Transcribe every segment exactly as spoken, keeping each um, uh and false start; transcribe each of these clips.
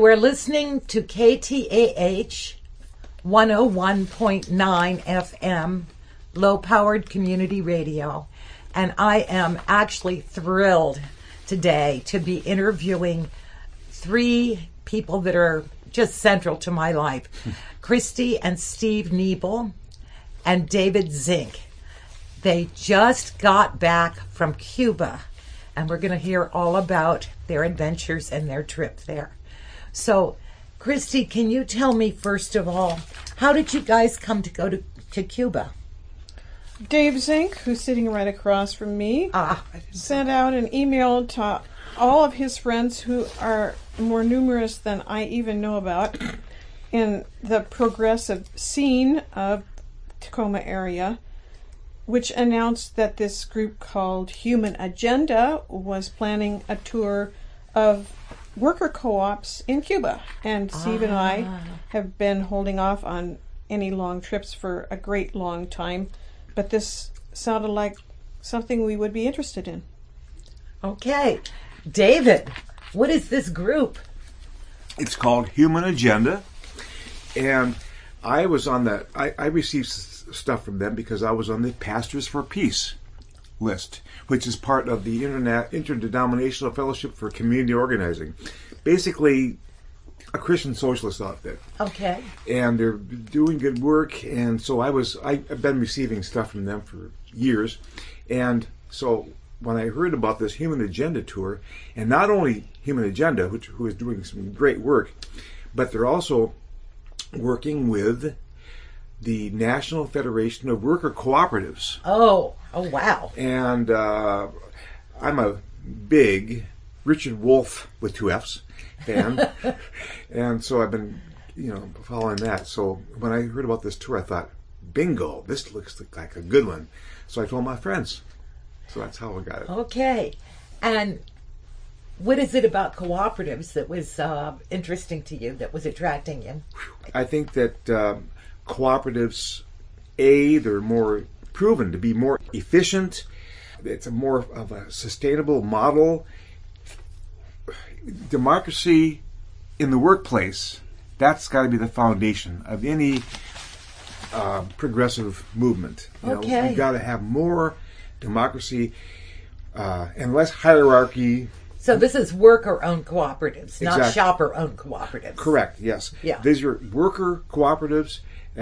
You are listening to K T A H one oh one point nine F M, low-powered community radio. And I am actually thrilled today to be interviewing three people that are just central to my life. Christy and Steve Niebel and David Zink. They just got back from Cuba, and we're going to hear all about their adventures and their trip there. So, Christy, can you tell me, first of all, how did you guys come to go to, to Cuba? Dave Zink, who's sitting right across from me, ah. sent out an email to all of his friends who are more numerous than I even know about in the progressive scene of Tacoma area, which announced that this group called Human Agenda was planning a tour of worker co-ops in Cuba. And Steve ah. and I have been holding off on any long trips for a great long time, but this sounded like something we would be interested in. Okay. David, what is this group? It's called Human Agenda, and I was on the, I, I received s- stuff from them because I was on the Pastors for Peace list, which is part of the Internet Interdenominational Fellowship for Community Organizing. Basically, a Christian socialist outfit. Okay. And they're doing good work, and so I was, I, I've been receiving stuff from them for years, and so when I heard about this Human Agenda tour, and not only Human Agenda, which who is doing some great work, but they're also working with the National Federation of Worker Cooperatives. Oh, oh wow. And uh, I'm a big Richard Wolff with two F's fan, and so I've been, you know, following that. So when I heard about this tour, I thought, bingo, this looks like a good one. So I told my friends. So that's how I got it. Okay. And what is it about cooperatives that was uh, interesting to you, that was attracting you? I think that um, cooperatives, A, they're more proven to be more efficient. It's a more of a sustainable model. Democracy in the workplace, that's got to be the foundation of any uh, progressive movement. You Okay. know, we've got to have more democracy uh, and less hierarchy. So this is worker-owned cooperatives, not Exactly. shopper-owned cooperatives. Correct, yes. Yeah. These are worker cooperatives,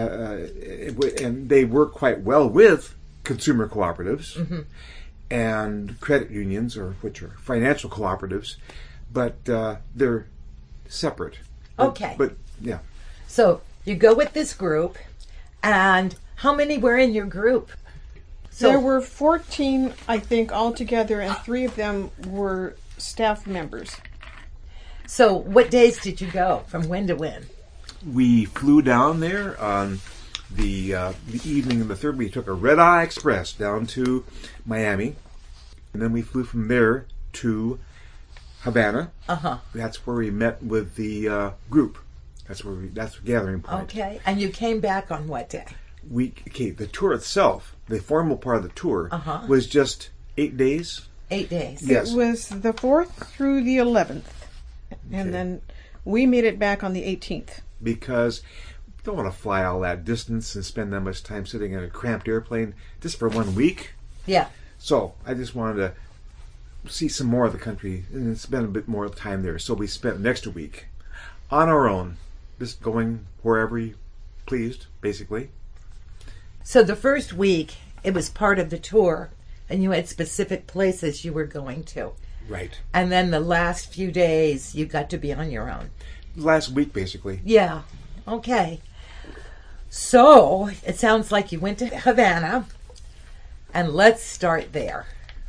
uh, and they work quite well with consumer cooperatives mm-hmm. and credit unions, or which are financial cooperatives, but uh, they're separate. Okay. But, but, yeah. So you go with this group, and how many were in your group? So, there were fourteen, I think, altogether, and three of them were staff members. So what days did you go? From when to when? We flew down there on the, uh, the evening of the third. We took a red-eye express down to Miami, and then we flew from there to Havana. Uh-huh. That's where we met with the uh, group. That's where we, that's the gathering point. Okay. And you came back on what day? We okay. The tour itself, the formal part of the tour, uh-huh. was just eight days. Eight days. Yes. It was the fourth through the eleventh, and okay. then we made it back on the eighteenth. Because we don't want to fly all that distance and spend that much time sitting in a cramped airplane just for one week. Yeah. So I just wanted to see some more of the country and spend a bit more time there. So we spent an extra week on our own, just going wherever we pleased, basically. So the first week, it was part of the tour, and you had specific places you were going to. Right. And then the last few days, you got to be on your own. Last week, basically. Yeah. Okay. So, it sounds like you went to Havana, and let's start there.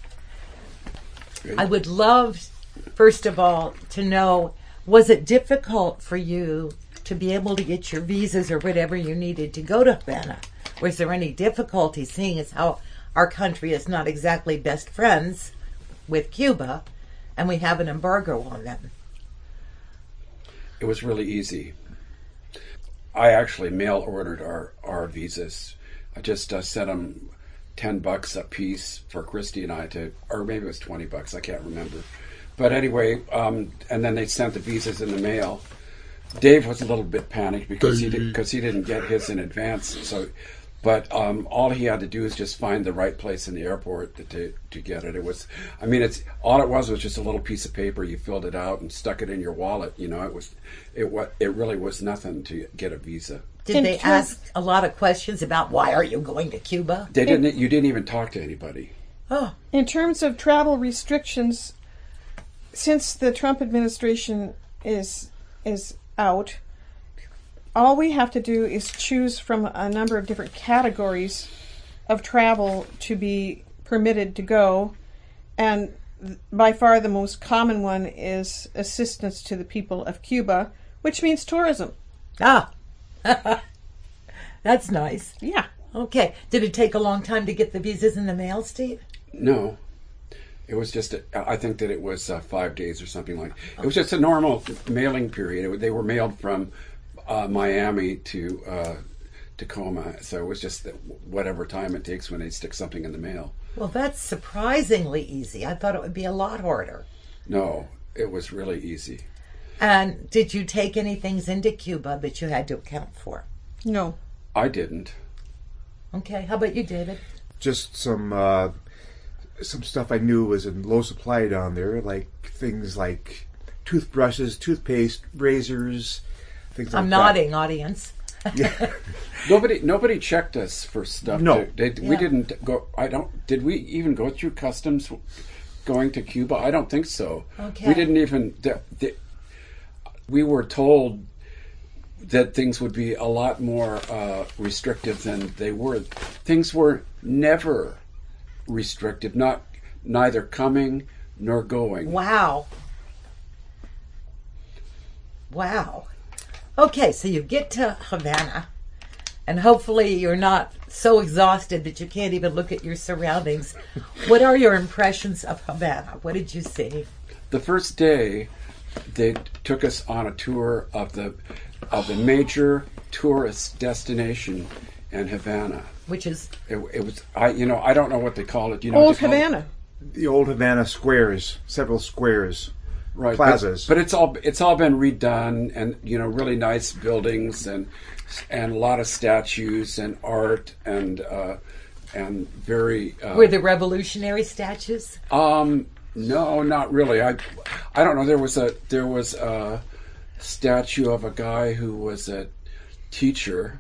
Great. I would love, first of all, to know, was it difficult for you to be able to get your visas or whatever you needed to go to Havana? Was there any difficulty, seeing as how our country is not exactly best friends with Cuba, and we have an embargo on them? It was really easy. I actually mail ordered our, our visas. I just uh, sent them ten bucks a piece for Christy and I to, or maybe it was twenty bucks, I can't remember. But anyway, um, and then they sent the visas in the mail. Dave was a little bit panicked because he did, because he didn't get his in advance. So, but um, all he had to do is just find the right place in the airport to, to to get it. It was, I mean, it's all it was was just a little piece of paper. You filled it out and stuck it in your wallet. You know, it was it what it really was nothing to get a visa. Did In they terms- ask a lot of questions about why are you going to Cuba? They didn't. You didn't even talk to anybody. Oh, In terms of travel restrictions, since the Trump administration is is out, all we have to do is choose from a number of different categories of travel to be permitted to go, and th- by far the most common one is assistance to the people of Cuba, which means tourism. ah, that's nice. Yeah. Okay, did it take a long time to get the visas in the mail, Steve? No, it was just. A, I think that it was uh, five days or something like. It was just a normal mailing period. It, they were mailed from uh, Miami to uh, Tacoma, so it was just that whatever time it takes when they stick something in the mail. Well, that's surprisingly easy. I thought it would be a lot harder. No, it was really easy. And did you take any things into Cuba that you had to account for? No. I didn't. Okay, how about you, David? Just some uh, some stuff I knew was in low supply down there, like things like toothbrushes, toothpaste, razors, things like I'm that. nodding, audience. Yeah. Nobody, nobody checked us for stuff. No. to- they, Yeah. we didn't go. I don't. Did we even go through customs going to Cuba? I don't think so. Okay. We didn't even. The, the, we were told that things would be a lot more uh, restrictive than they were. Things were never restrictive. Not neither coming nor going. Wow. Wow. Okay, so you get to Havana, and hopefully you're not so exhausted that you can't even look at your surroundings. What are your impressions of Havana? What did you see? The first day, they took us on a tour of the of the major tourist destination in Havana. Which is, It, it was I you know I don't know what they call it. You know Old what they call it? Havana. The old Havana squares, several squares, Right, plazas. But, but it's all it's all been redone, and you know really nice buildings and and a lot of statues and art and uh, and very uh, were the revolutionary statues? um no not really I I don't know there was a there was a statue of a guy who was a teacher.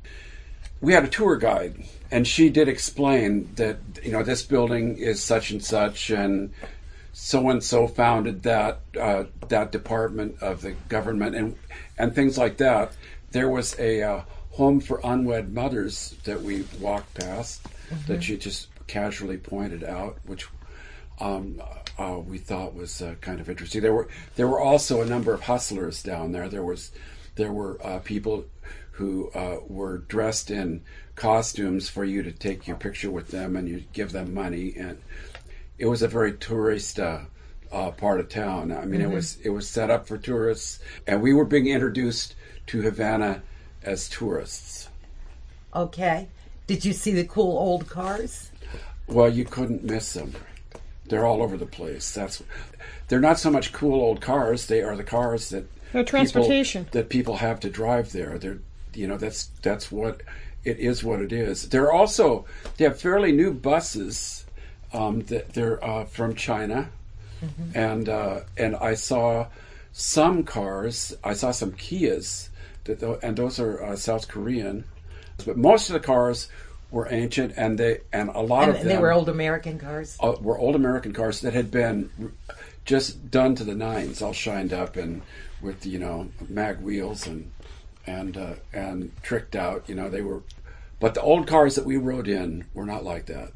We had a tour guide, and she did explain that you know this building is such and such, and so and so founded that uh, that department of the government, and and things like that. There was a uh, home for unwed mothers that we walked past mm-hmm. that she just casually pointed out, which um, uh, we thought was uh, kind of interesting. There were there were also a number of hustlers down there. There was there were uh, people who uh, were dressed in costumes for you to take your picture with them, and you give them money, and it was a very tourist uh, uh, part of town. I mean, mm-hmm. it was it was set up for tourists, and we were being introduced to Havana as tourists. Okay. Did you see the cool old cars? Well, you couldn't miss them. They're all over the place. That's they're not so much cool old cars. They are the cars that No transportation people, that people have to drive there. They're you know that's that's what it is. What it is. They're also they have fairly new buses. Um, that they're uh, from China, mm-hmm. and uh, and I saw some cars. I saw some Kias, that th- and those are uh, South Korean. But most of the cars were ancient, and they and a lot And of them they were old American cars. uh, were old American cars that had been just done to the nines, all shined up and with you know mag wheels and and uh, and tricked out. You know they were, but the old cars that we rode in were not like that.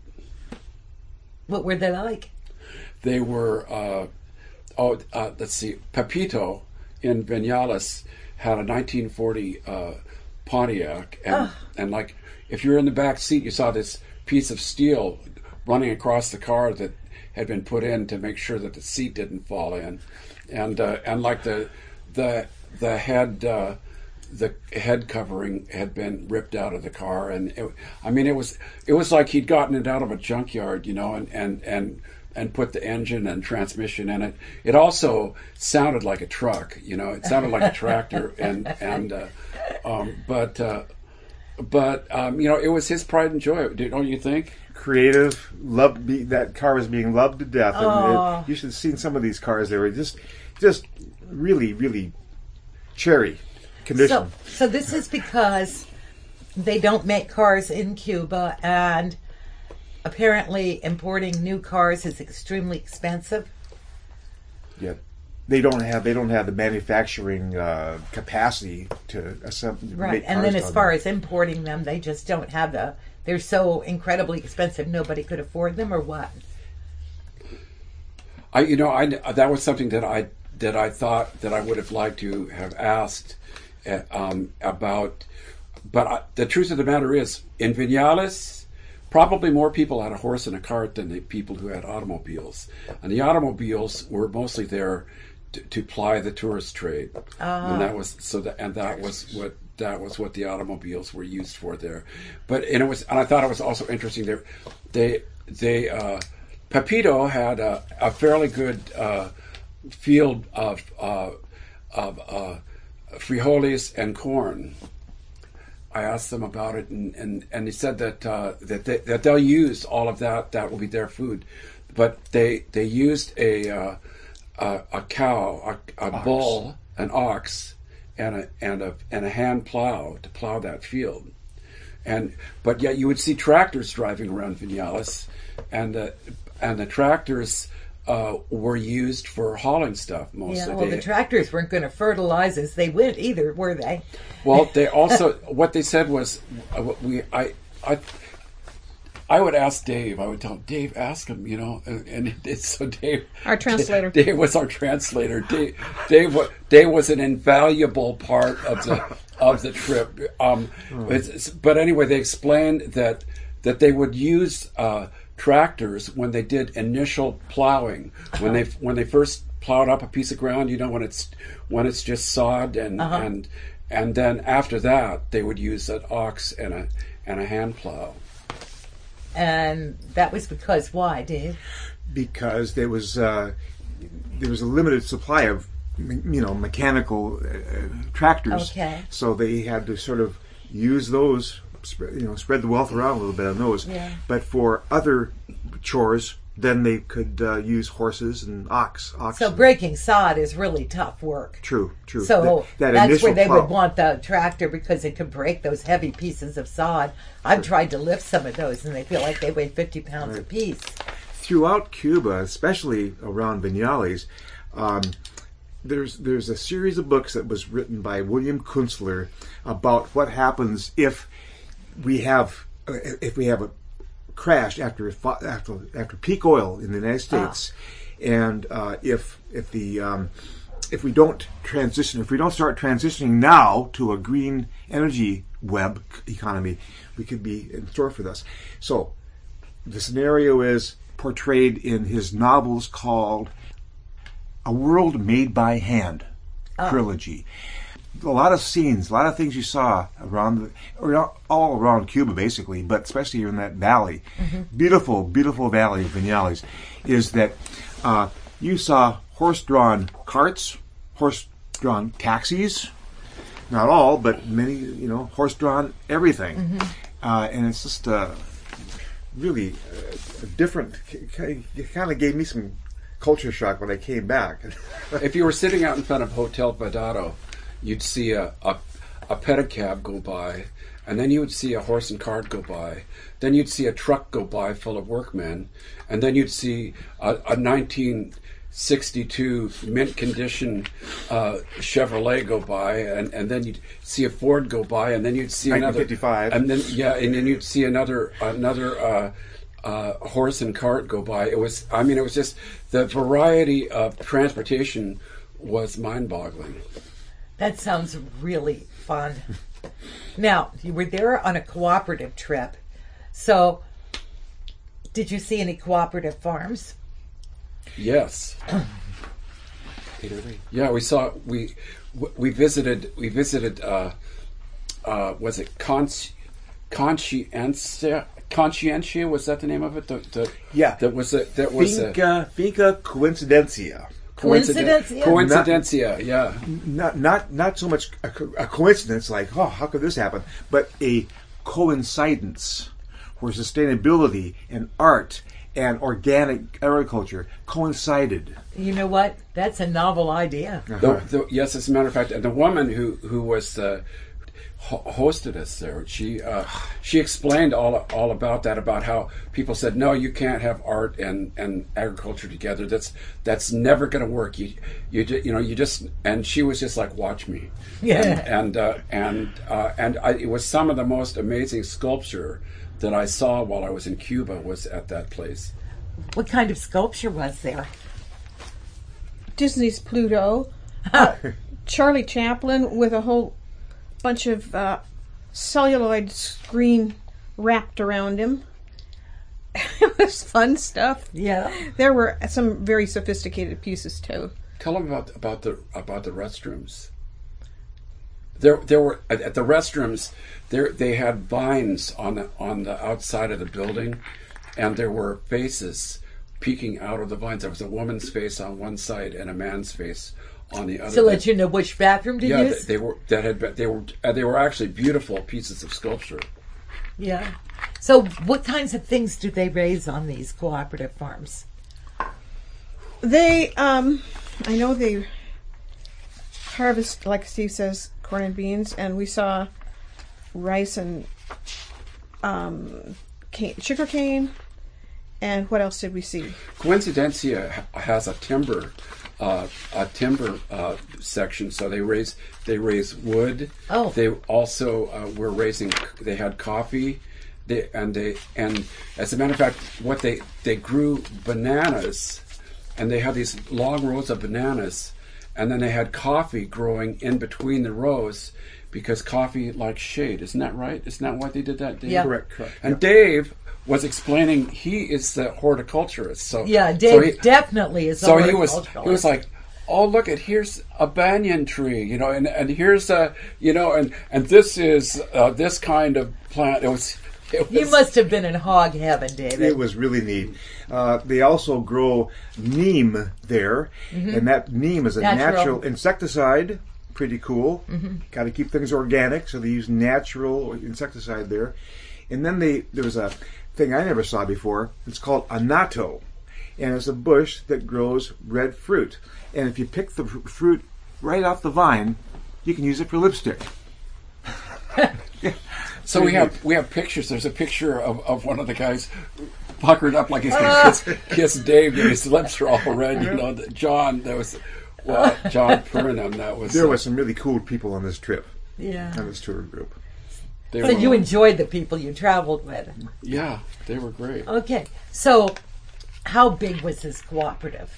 What were they like? They were, uh, oh, uh, let's see, Pepito in Vinales had a nineteen forty uh, Pontiac, and, oh. and like, if you're in the back seat, you saw this piece of steel running across the car that had been put in to make sure that the seat didn't fall in, and uh, and like the the the head uh, the head covering had been ripped out of the car, and it, I mean it was it was like he'd gotten it out of a junkyard, you know, and and and and put the engine and transmission in it. It also sounded like a truck, you know. It sounded like a tractor, and and uh, um, but uh, but um, you know, it was his pride and joy. Don't you think? Creative, loved be, that car was being loved to death. And Oh. it, you should have seen some of these cars. They were just, just really, really cherry condition. So, so this is because they don't make cars in Cuba, and apparently importing new cars is extremely expensive. Yeah, they don't have they don't have the manufacturing uh, capacity to assemble. Right, and then as far as importing them, they just don't have the. They're so incredibly expensive, nobody could afford them, or what? I, you know, I that was something that I that I thought that I would have liked to have asked uh, um, about. But I, the truth of the matter is, in Vinales, probably more people had a horse and a cart than the people who had automobiles, and the automobiles were mostly there to, to ply the tourist trade, and that was so that and that was what. That was what the automobiles were used for there, but and it was, and I thought it was also interesting. There, they, they, uh, Pepito had a, a fairly good uh, field of uh, of uh, frijoles and corn. I asked them about it, and, and, and they said that uh, that they, that they'll use all of that. That will be their food, but they they used a uh, a, a cow, a, a bull, an ox. And a and a and a hand plow to plow that field, and but yet you would see tractors driving around Vinales, and the and the tractors uh, were used for hauling stuff mostly. Yeah, well, They- the tractors weren't going to fertilize as they went either, were they? Well, they also what they said was uh, what we I I I would ask Dave. I would tell Dave, ask him, you know, and, and it's so Dave. Our translator. Dave was our translator. Dave, Dave, wa- Dave was an invaluable part of the of the trip. Um, it's, but anyway, they explained that that they would use uh, tractors when they did initial plowing. When they when they first plowed up a piece of ground, you know, when it's when it's just sod and Uh-huh. and and then after that, they would use an ox and a and a hand plow. And that was because why, Dave? Because there was uh, there was a limited supply of you know mechanical uh, tractors, Okay. so they had to sort of use those, spread, you know, spread the wealth around a little bit on those. Yeah. But for other chores, then they could uh, use horses and ox. ox So breaking sod is really tough work. True, true. So That- that that's initial where they plow. would want the tractor because it could break those heavy pieces of sod. I've tried to lift some of those and they feel like they weigh fifty pounds Right. apiece. Throughout Cuba, especially around Vinales, um, there's there's a series of books that was written by William Kunstler about what happens if we have uh, if we have a crash after after after peak oil in the United States, and uh, if if the um, if we don't transition, if we don't start transitioning now to a green energy web economy, we could be in store for this. So the scenario is portrayed in his novels called A World Made by Hand trilogy. A lot of scenes, a lot of things you saw around the, or all around Cuba basically, but especially in that valley, beautiful, beautiful valley of Vinales, is that uh, you saw horse-drawn carts, horse-drawn taxis, not all, but many, you know, horse-drawn everything. Uh, and it's just uh, really uh, a different, it kind of gave me some culture shock when I came back. If you were sitting out in front of Hotel Badado, you'd see a, a, a pedicab go by, and then you would see a horse and cart go by. Then you'd see a truck go by full of workmen, and then you'd see a, a nineteen sixty-two mint condition uh, Chevrolet go by, and, and then you'd see a Ford go by, and then you'd see another nineteen fifty-five. and then yeah, and then you'd see another another uh, uh, horse and cart go by. It was, I mean, it was just the variety of transportation was mind-boggling. That sounds really fun. Now, you were there on a cooperative trip. So, did you see any cooperative farms? Yes. Yeah, we saw we we visited we visited uh, uh, was it Consci- Conscientia Conscientia, was that the name of it? The, the, Yeah. That was a, that was a Finca, Finca Coincidencia. Coincidence? coincidence. Yeah. Coincidencia, yeah. Not not not so much a, co- a coincidence like, oh, how could this happen? But a coincidence where sustainability and art and organic agriculture coincided. You know what? That's a novel idea. The, the, yes, as a matter of fact, and the woman who who was the ho- hosted us there, she uh, she explained all all about that, about how people said, no, you can't have art and, and agriculture together. That's that's never going to work. You you ju- you know you just and she was just like, watch me. Yeah. And and uh, and uh, and I, it was some of the most amazing sculpture that I saw while I was in Cuba was at that place. What kind of sculpture was there? Disney's Pluto, uh, Charlie Chaplin with a whole bunch of uh, celluloid screen wrapped around him. It was fun stuff. Yeah. There were some very sophisticated pieces too. Tell them about about the about the restrooms. There, there were at, at the restrooms. There, they had vines on the on the outside of the building, and there were faces peeking out of the vines. There was a woman's face on one side and a man's face on the other. To let you know which bathroom to yeah, use? they, they were that had been, they were uh, they were actually beautiful pieces of sculpture. Yeah. So what kinds of things do they raise on these cooperative farms? They, um, I know they harvest, like Steve says, corn and beans, and we saw rice and um, cane, sugar cane. And what else did we see? Coincidencia ha- has a timber, uh, a timber uh, section. So they raise they raise wood. Oh. They also uh, were raising. They had coffee. They and they and as a matter of fact, what they they grew bananas, and they had these long rows of bananas, and then they had coffee growing in between the rows because coffee likes shade. Isn't that right? Isn't that why they did that, Dave? Yeah. Correct, correct. And Dave was explaining he is the horticulturist. So Yeah, so Dave he- definitely is a so he was horticulturalist. he was like, oh, look at here's a banyan tree, you know, and, and here's a you know, and and this is uh, this kind of plant. It was. It was You must have been in hog heaven, David. It was really neat. Uh, they also grow neem there, and that neem is a Natural. natural, insecticide. Pretty cool. Got to keep things organic, so they use natural insecticide there. And then they there was a thing I never saw before. It's called annatto, and it's a bush that grows red fruit. And if you pick the fr- fruit right off the vine, you can use it for lipstick. So we have we have pictures. There's a picture of, of one of the guys puckered up like he's going to kiss, kiss Dave, and his lips are all red. You know, John. That was well, John Purnham. That was. There uh, was some really cool people on this trip, Yeah. on this tour group. they So were- you enjoyed the people you traveled with. yeah, they were great. Okay. So how big was this cooperative?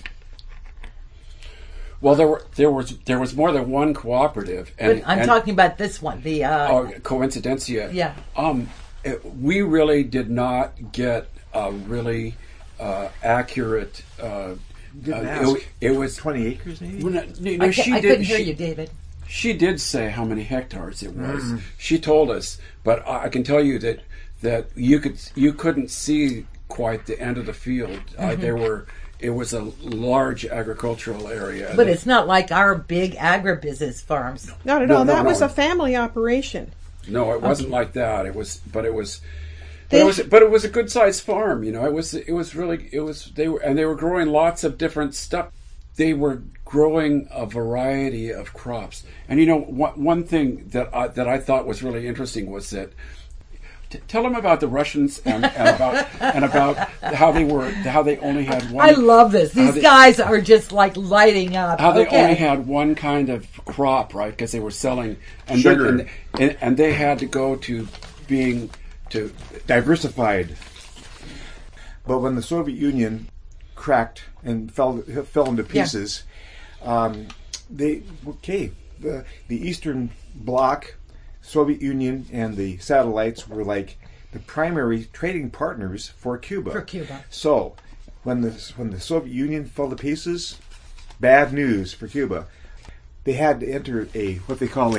Well, there were there was there was more than one cooperative, and But I'm and- talking about this one. The uh, Oh, coincidencia. Yeah. Um, it, we really did not get a really uh, accurate. Uh, Didn't uh, ask. it, it was. Twenty acres, maybe. Well, no, no, I, ca- she I did. couldn't hear she, you, David. She did say how many hectares it was. She told us, but I I can tell you that that you could you couldn't see quite the end of the field. Uh, there were. It was a large agricultural area. But that- it's not like our big agribusiness farms. Not at No, all. no, That no. was a family operation. No, it wasn't like that. It was, but it was, but They- it was, but it was a good sized farm. You know, it was, it was really, it was. They were, and they were growing lots of different stuff. They were growing a variety of crops. And you know, one, one thing that I, that I thought was really interesting was that. T- tell them about the Russians and, and about and about how they were, how they only had one. I love this. how These they- guys are just like lighting up. How they okay. only had one kind of crop, right? Because they were selling and Sugar. Then, and, and and they had to go to being to Diversified. But when the Soviet Union cracked and fell fell into pieces, um, they okay the the Eastern Bloc, Soviet Union, and the satellites were like the primary trading partners for Cuba. For Cuba. So when the when the Soviet Union fell to pieces, bad news for Cuba. They had to enter a what they call a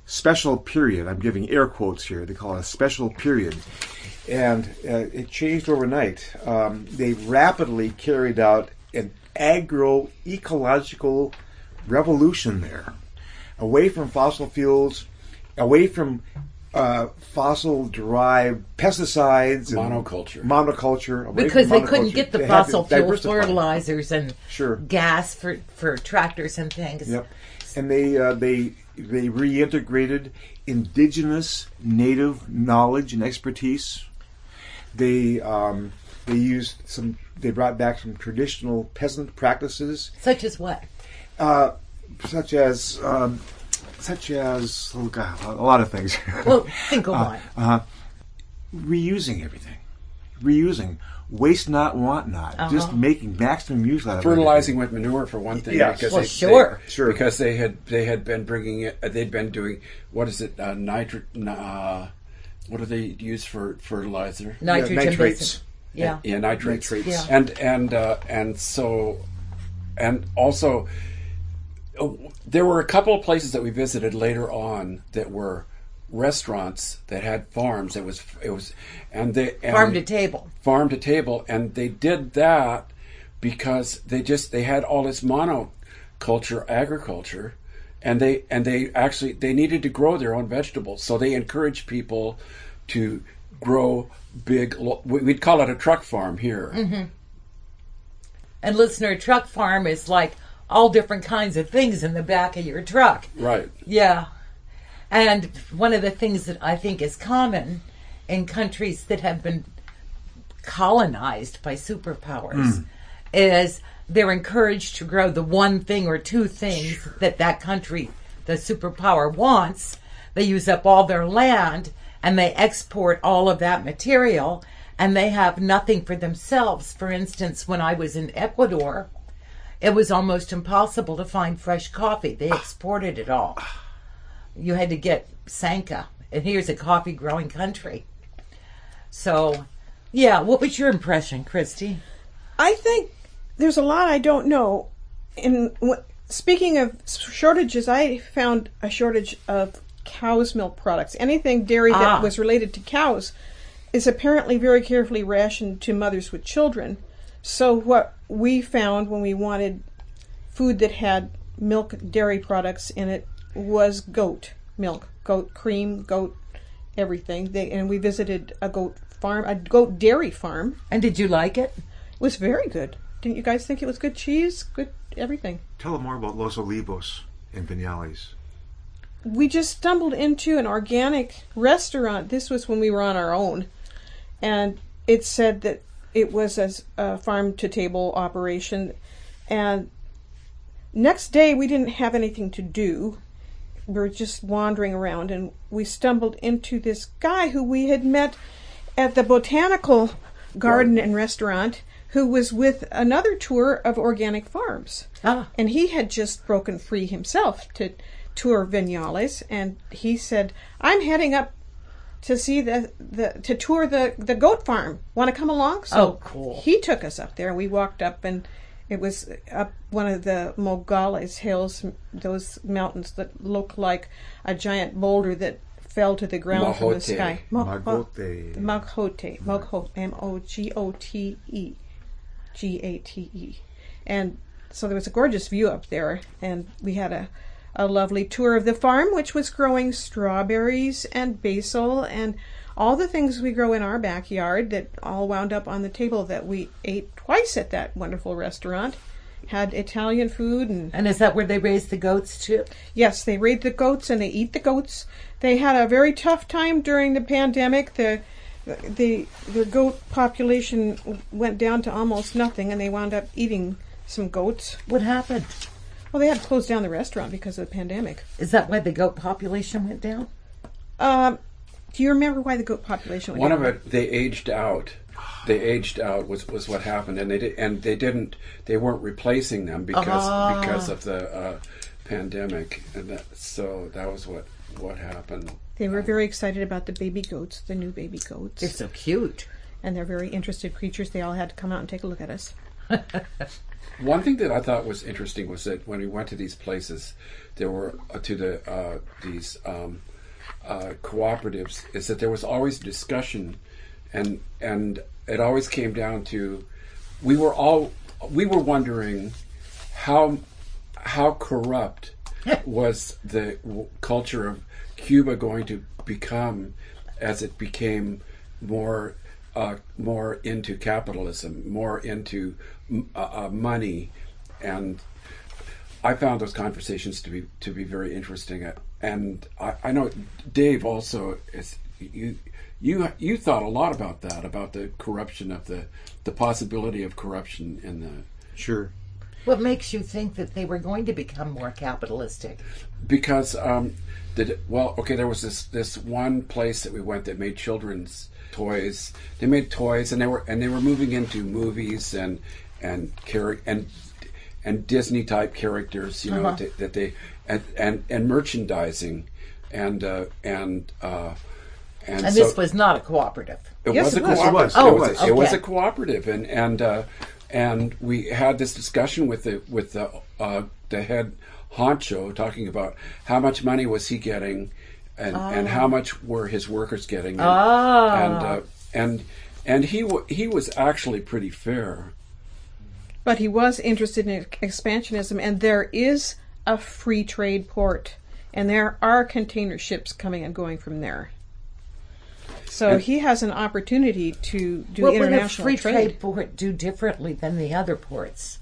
special period. I'm giving air quotes here. They call it a special period. And uh, it changed overnight. Um, they rapidly carried out an agroecological revolution there, away from fossil fuels, away from uh, fossil-derived pesticides, and Monoculture. monoculture, away Because from they couldn't monoculture. get the They had to fossil fuel diversify. fertilizers and Sure. gas for, for tractors and things. Yep. And they uh, they they reintegrated indigenous native knowledge and expertise. They um, they used some. They brought back some traditional peasant practices, Such as what? uh, such as um, such as oh god, a lot of things. Well, think go on. uh, reusing everything, reusing, waste not, want not, Uh-huh. just making maximum use out of Fertilizing everything. with manure for one thing, Yes. because Well, they, sure. they, Sure. because they had they had been bringing it. They'd been doing what is it? Uh, nitri- uh, What do they use for fertilizer? Nitrogen nitrates. basic- Yeah. Yeah, nitrates. Nitrates. Yeah. And and uh, and so and also uh, there were a couple of places that we visited later on that were restaurants that had farms. It was it was and they and Farm to table. farm to table, and they did that because they just they had all this monoculture agriculture, and they and they actually they needed to grow their own vegetables, so they encouraged people to grow big. lo- we- We'd call it a truck farm here. Mm-hmm. And listener, truck farm is like all different kinds of things in the back of your truck. Right. Yeah. And one of the things that I think is common in countries that have been colonized by superpowers is they're encouraged to grow the one thing or two things that that country, the superpower, wants. They use up all their land and they export all of that material, and they have nothing for themselves. For instance, when I was in Ecuador, it was almost impossible to find fresh coffee. They exported it all. You had to get Sanka, and here's a coffee growing country. So, yeah, what was your impression, Christy? I think there's a lot I don't know. And wh- speaking of shortages, I found a shortage of cow's milk products. Anything dairy Ah. that was related to cows is apparently very carefully rationed to mothers with children. So what we found when we wanted food that had milk dairy products in it was goat milk, goat cream, goat everything. They, and we visited a goat farm, a goat dairy farm. And did you like it? It was very good. Didn't you guys think it was good cheese? Good everything. Tell them more about Los Olivos and Vinales. We just stumbled into an organic restaurant. This was when we were on our own. And it said that it was a, a farm-to-table operation. And next day, we didn't have anything to do. We were just wandering around, and we stumbled into this guy who we had met at the Botanical Garden and Restaurant, who was with another tour of organic farms. Ah. And he had just broken free himself to tour Vinales, and he said, I'm heading up to see the, the to tour the, the goat farm. Want to come along? So Oh, cool. He took us up there, and we walked up, and it was up one of the Mogales hills, those mountains that look like a giant boulder that fell to the ground from the Mogote. sky. Mo- Mogote. Mogote. Mogote. M O G O T E. G A T E. And so there was a gorgeous view up there, and we had a, a lovely tour of the farm, which was growing strawberries and basil and all the things we grow in our backyard that all wound up on the table that we ate twice at that wonderful restaurant. Had Italian food, and And is that where they raise the goats too? yes, they raid the goats and they eat the goats. They had a very tough time during the pandemic. The the the goat population went down to almost nothing, and they wound up eating some goats. What happened? Well, they had to close down the restaurant because of the pandemic. Is that why the goat population went down? Um, do you remember why the goat population went One down? of it, they aged out. They aged out was, was what happened, and they did, and they didn't. They weren't replacing them because Ah. because of the uh, pandemic, and that, so that was what what happened. They were very excited about the baby goats, the new baby goats. They're so cute. And they're very interested creatures. They all had to come out and take a look at us. One thing that I thought was interesting was that when we went to these places, there were uh, to the uh, these um, uh, cooperatives, is that there was always discussion, and and it always came down to we were all we were wondering how how corrupt was the w- culture of Cuba going to become as it became more uh, more into capitalism, more into uh, uh, money, and I found those conversations to be to be very interesting. And I, I know Dave also is you you you thought a lot about that, about the corruption of the the possibility of corruption in the Sure. What makes you think that they were going to become more capitalistic? because um, did well okay there was this this one place that we went that made children's toys. They made toys and they were and they were moving into movies and and char- and and Disney type characters, you know, Uh-huh. that, that they and, and and merchandising and uh, and uh, and, And so this was not a cooperative. it Yes, was a it was. cooperative. It was. Oh, it was, a, it was okay. a cooperative, and and uh, and we had this discussion with the with the uh, the head honcho, talking about how much money was he getting, and and how much were his workers getting, and Ah. and, uh, and and he w- he was actually pretty fair. But he was interested in expansionism, and there is a free trade port, and there are container ships coming and going from there. So And- he has an opportunity to do What would a international free trade. trade port do differently than the other ports?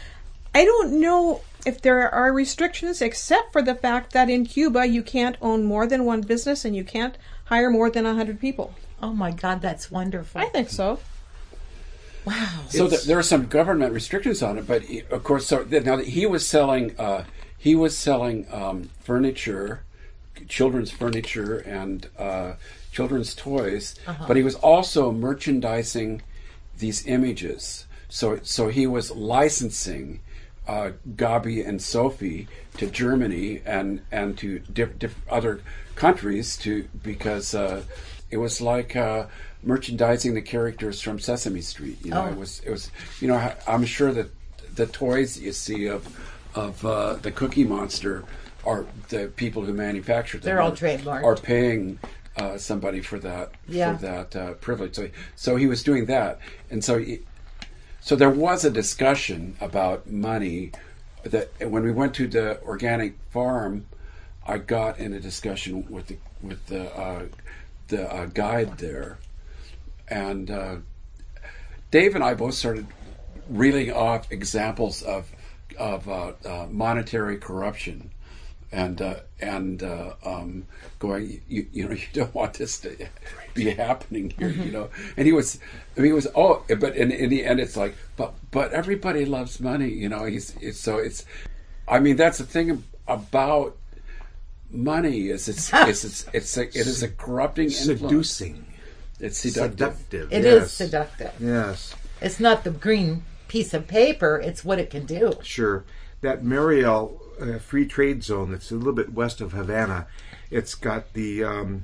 I don't know if there are restrictions, except for the fact that in Cuba you can't own more than one business and you can't hire more than one hundred people. Oh my God, that's wonderful. I think so. Wow. So It's- th- there are some government restrictions on it, but he, of course, so th- now he was selling uh, he was selling um, furniture, children's furniture, and uh, children's toys, but he was also merchandising these images. So so he was licensing uh, Gabi and Sophie to Germany and and to diff, diff, other countries to because uh, it was like. Uh, merchandising the characters from Sesame Street, you know, Oh. it was, it was, you know, I- I'm sure that the toys you see of, of uh, the Cookie Monster are the people who manufactured them. They're all are- trademarked. Are paying uh, somebody for that, Yeah. for that uh, privilege. So, so he was doing that, and so, he, so there was a discussion about money. That when we went to the organic farm, I got in a discussion with the with the uh, the uh, guide there. And uh, Dave and I both started reeling off examples of of uh, uh, monetary corruption, and uh, and uh, um, going, you, you know, you don't want this to be happening here, you know. And he was, I mean, he was, oh, but in, in the end, it's like, but but everybody loves money, you know. He's it's, so it's, I mean, that's the thing about money is it's it's it's, it's a, it is a corrupting influence. Seducing. It's seductive. Seductive. It is yes. seductive. Yes. It's not the green piece of paper, it's what it can do. Sure. That Mariel uh, free trade zone that's a little bit west of Havana, it's got the um,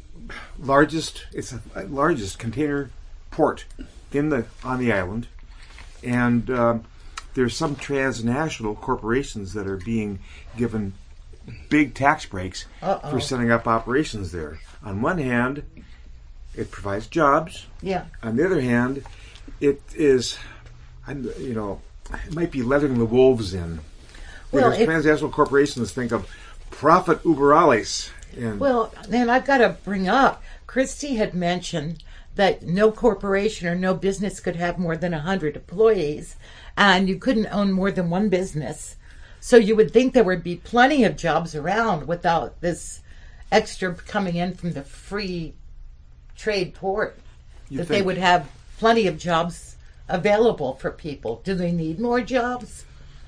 largest it's the largest container port in the on the island, and um, there's some transnational corporations that are being given big tax breaks Uh-oh. for setting up operations there. On one hand, it provides jobs. Yeah. On the other hand, it is, I'm, you know, it might be letting the wolves in. Well, Because if- transnational corporations think of profit uber alles. And Well, then I've got to bring up, Christy had mentioned that no corporation or no business could have more than one hundred employees, and you couldn't own more than one business. So you would think there would be plenty of jobs around without this extra coming in from the free trade port. You that they think- would have plenty of jobs available for people. Do they need more jobs?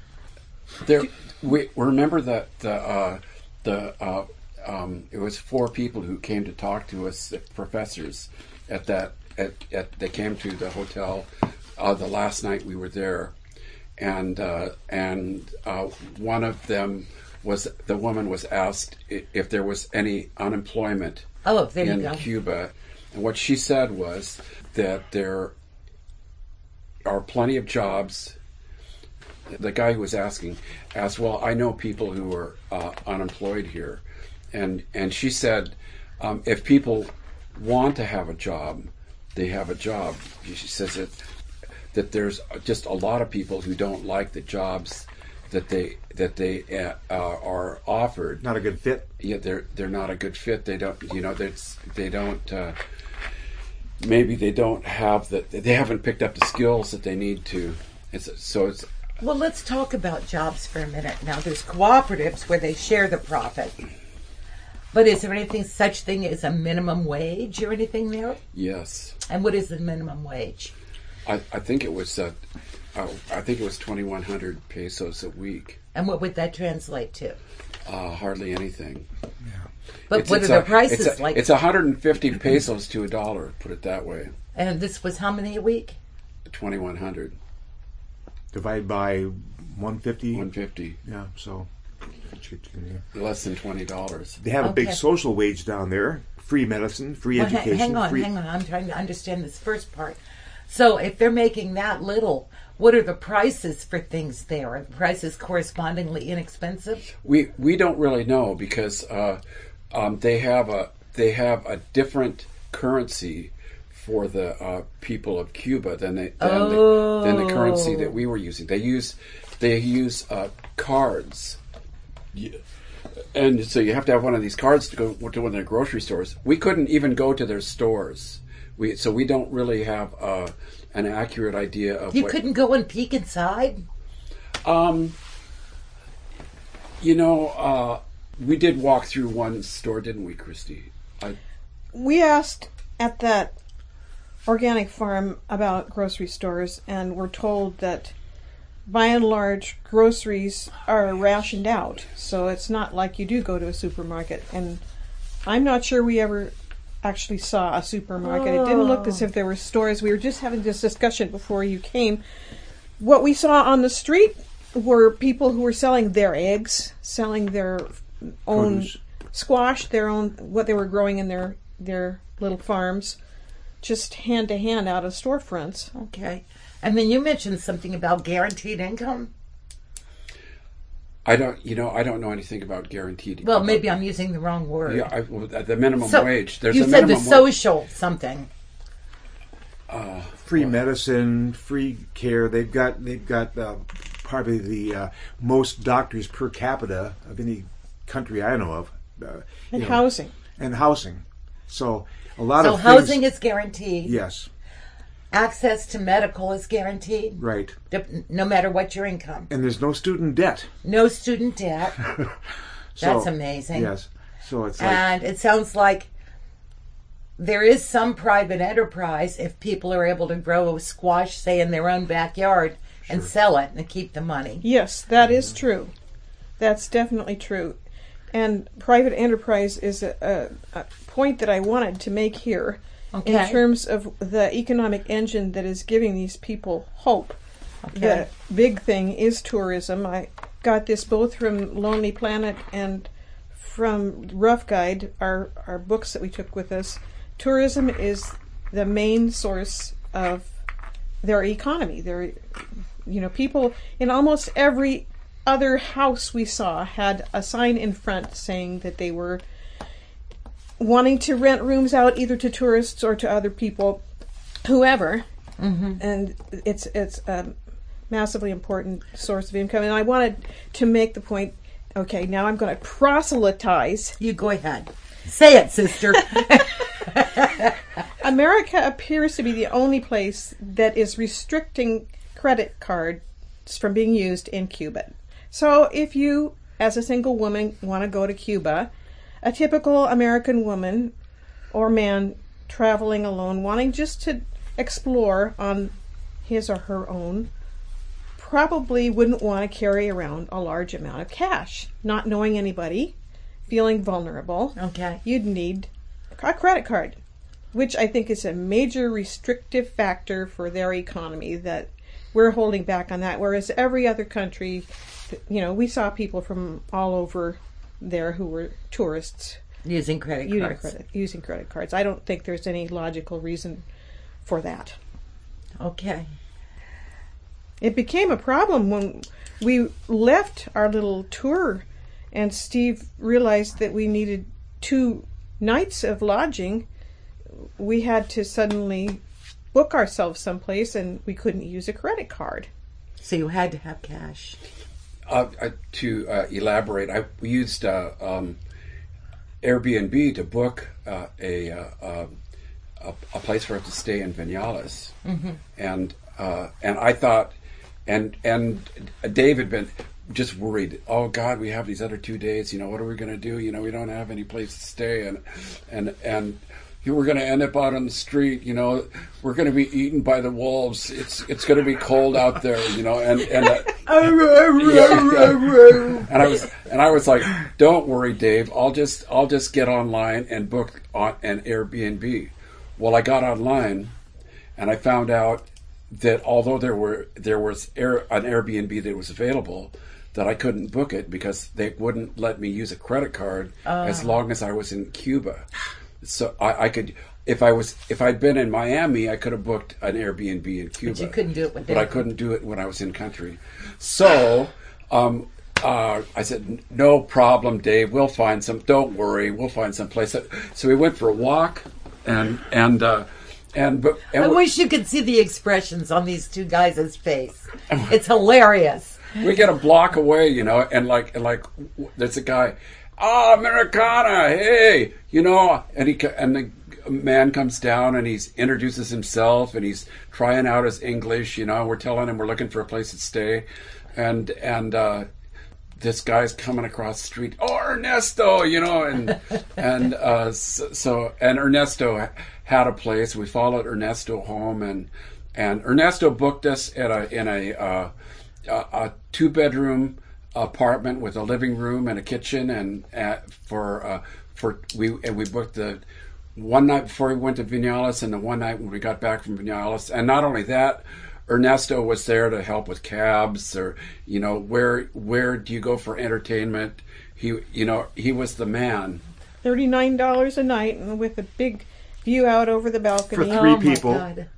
There, we remember that the uh, the uh, um, it was four people who came to talk to us, professors, at that at, at they came to the hotel uh, the last night we were there, and uh, and uh, one of them was the woman was asked i- if there was any unemployment Oh, there you in go. Cuba, and what she said was that there are plenty of jobs. The guy who was asking asked, well, I know people who are uh, unemployed here. And and she said, um, if people want to have a job, they have a job. She says that, that there's just a lot of people who don't like the jobs that they that they uh, are offered. Not a good fit. Yeah, they're they're not a good fit. They don't, you know, that's they don't. Uh, maybe they don't have the. They haven't picked up the skills that they need to. It's so it's. Well, let's talk about jobs for a minute. Now, there's cooperatives where they share the profit. But is there anything such thing as a minimum wage or anything there? Yes. And what is the minimum wage? I, I think it was. Uh, uh, I think it was twenty-one hundred pesos a week. And what would that translate to? Uh, hardly anything. Yeah. But It's- what it's are the a- prices it's a, like? It's one hundred fifty pesos to a dollar. Put it that way. And this was how many a week? twenty-one hundred. Divide by one fifty. one fifty. Yeah, so Less than twenty dollars. they have a big Okay. social wage down there. Free medicine, free Well, ha- education. hang on, free... hang on. I'm trying to understand this first part. So if they're making that little, what are the prices for things there? Are the prices correspondingly inexpensive? We we don't really know because uh, um, they have a they have a different currency for the uh, people of Cuba than they than, Oh. the, than the currency that we were using. They use they use uh, cards. Yeah. And so you have to have one of these cards to go to one of their grocery stores. We couldn't even go to their stores. We so we don't really have uh, an accurate idea of You what, couldn't go and peek inside? Um, you know, uh, we did walk through one store, didn't we, Christy? I, We asked at that organic farm about grocery stores, and we're told that by and large groceries are rationed out, so it's not like you do go to a supermarket. And I'm not sure we ever actually saw a supermarket. It didn't look as if there were stores. We were just having this discussion before you came. What we saw on the street were people who were selling their eggs, selling their own Produce. squash, their own what they were growing in their their little farms, just hand to hand out of storefronts. Okay. And then you mentioned something about guaranteed income. I don't, you know, I don't know anything about guaranteed. Well, about- maybe I'm using the wrong word. Yeah, I, well, the minimum So, wage. There's you a said the minimum wage. social something. Uh, free medicine, free care. They've got they've got uh, probably the uh, most doctors per capita of any country I know of. Uh, And you know, housing. and housing. So a lot So of housing things, is guaranteed. yes, Access to medical is guaranteed. right. de- No matter what your income. And there's no student debt. No student debt. So, That's amazing. Yes. So it's like And it sounds like there is some private enterprise if people are able to grow a squash, say, in their own backyard and sell it and keep the money. Yes, that is true. That's definitely true. And private enterprise is a, a, a point that I wanted to make here Okay. in terms of the economic engine that is giving these people hope. Okay. The big thing is tourism. I got this both from Lonely Planet and from Rough Guide, our, our books that we took with us. Tourism is the main source of their economy. Their, you know, people in almost every other house we saw had a sign in front saying that they were wanting to rent rooms out either to tourists or to other people, whoever. Mm-hmm. And it's it's a massively important source of income. And I wanted to make the point, okay, now I'm going to proselytize. You go ahead. Say it, sister. America appears to be the only place that is restricting credit cards from being used in Cuba. So if you, as a single woman, want to go to Cuba, a typical American woman or man traveling alone, wanting just to explore on his or her own, probably wouldn't want to carry around a large amount of cash. Not knowing anybody, feeling vulnerable, Okay. you'd need a credit card, which I think is a major restrictive factor for their economy that we're holding back on that. Whereas every other country, you know, we saw people from all over there who were tourists Using credit using cards. credit, using credit cards. I don't think there's any logical reason for that. Okay. It became a problem when we left our little tour and Steve realized that we needed two nights of lodging. We had to suddenly book ourselves someplace and we couldn't use a credit card. So you had to have cash. Uh, uh, to uh, elaborate, I used uh, um, Airbnb to book uh, a, uh, uh, a a place for us to stay in Vinales, mm-hmm. and uh, and I thought, and and Dave had been just worried. Oh God, we have these other two days. You know, what are we going to do? You know, we don't have any place to stay, and and and. We're going to end up out on the street, you know. We're going to be eaten by the wolves. It's it's going to be cold out there, you know. And and uh, yeah, yeah. and I was and I was like, don't worry, Dave. I'll just I'll just get online and book on an Airbnb. Well, I got online, and I found out that although there were there was air, an Airbnb that was available, that I couldn't book it because they wouldn't let me use a credit card oh. as long as I was in Cuba. So I, I could, if I was, if I'd been in Miami, I could have booked an Airbnb in Cuba. But you couldn't do it with But I couldn't do it when I was in country. So um, uh, I said, no problem, Dave. We'll find some. Don't worry, we'll find some place. So we went for a walk, and and uh, and. But and I wish you could see the expressions on these two guys' face. It's hilarious. We get a block away, you know, and like and like there's a guy. Oh, Americana, hey, you know, and he and the man comes down and he introduces himself and he's trying out his English, you know. We're telling him we're looking for a place to stay, and and uh, this guy's coming across the street. Oh, Ernesto, you know, and and uh, so, so and Ernesto had a place. We followed Ernesto home, and and Ernesto booked us at a in a uh, a, a two bedroom. Apartment with a living room and a kitchen, and uh, for uh, for we and we booked the one night before we went to Vinales and the one night when we got back from Vinales. And not only that, Ernesto was there to help with cabs, or you know, where where do you go for entertainment? He you know he was the man. Thirty nine dollars a night, and with a big view out over the balcony for three oh people. My God.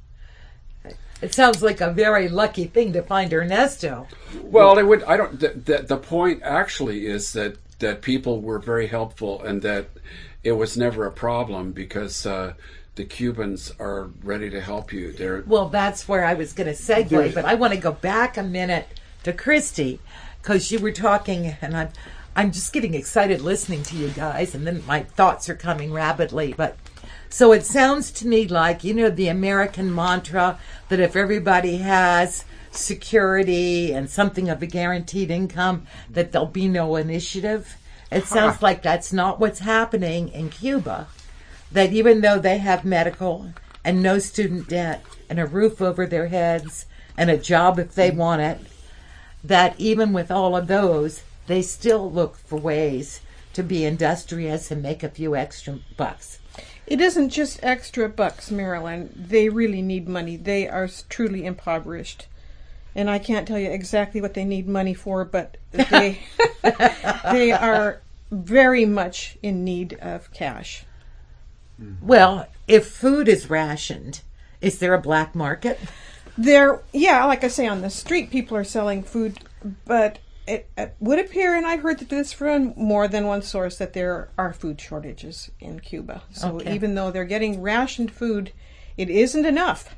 It sounds like a very lucky thing to find Ernesto. Well, it would. I don't. The, the, the point actually is that, that people were very helpful, and that it was never a problem because uh, the Cubans are ready to help you. They're well. That's where I was going to segue, but I want to go back a minute to Christy because you were talking, and I'm I'm just getting excited listening to you guys, and then my thoughts are coming rapidly, but. So it sounds to me like, you know, the American mantra that if everybody has security and something of a guaranteed income, that there'll be no initiative. It sounds huh. like that's not what's happening in Cuba. That even though they have medical and no student debt and a roof over their heads and a job if they want it, that even with all of those, they still look for ways to be industrious and make a few extra bucks. It isn't just extra bucks, Marilyn. They really need money. They are truly impoverished. And I can't tell you exactly what they need money for, but they they are very much in need of cash. Well, if food is rationed, is there a black market? There, yeah, like I say, on the street people are selling food, but it, it would appear, and I heard that this from more than one source, that there are food shortages in Cuba. So okay. even though they're getting rationed food, it isn't enough.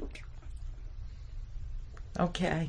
Okay.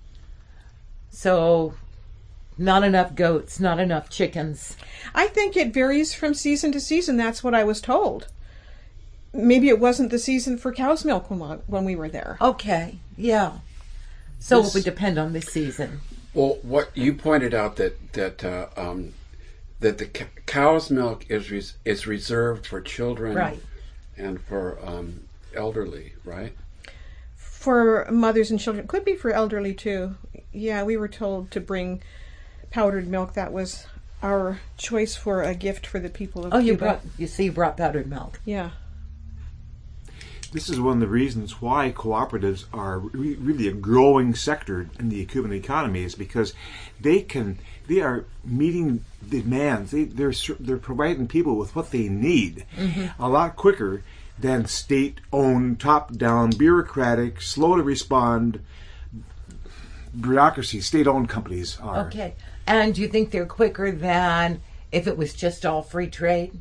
So, not enough goats, not enough chickens. I think it varies from season to season. That's what I was told. Maybe it wasn't the season for cow's milk when, when we were there. Okay, yeah. So This- it would depend on the season. Well, what you pointed out that that uh, um, that the c- cow's milk is res- is reserved for children, Right. and for um, elderly, right? For mothers and children. Could be for elderly, too. Yeah, we were told to bring powdered milk. That was our choice for a gift for the people of Oh, Cuba. you brought, you see, you brought powdered milk. Yeah. This is one of the reasons why cooperatives are re- really a growing sector in the Cuban economy, is because they can they are meeting demands. They they're they're providing people with what they need mm-hmm. a lot quicker than state-owned, top-down, bureaucratic, slow to respond bureaucracy, state-owned companies are. Okay. And do you think they're quicker than if it was just all free trade?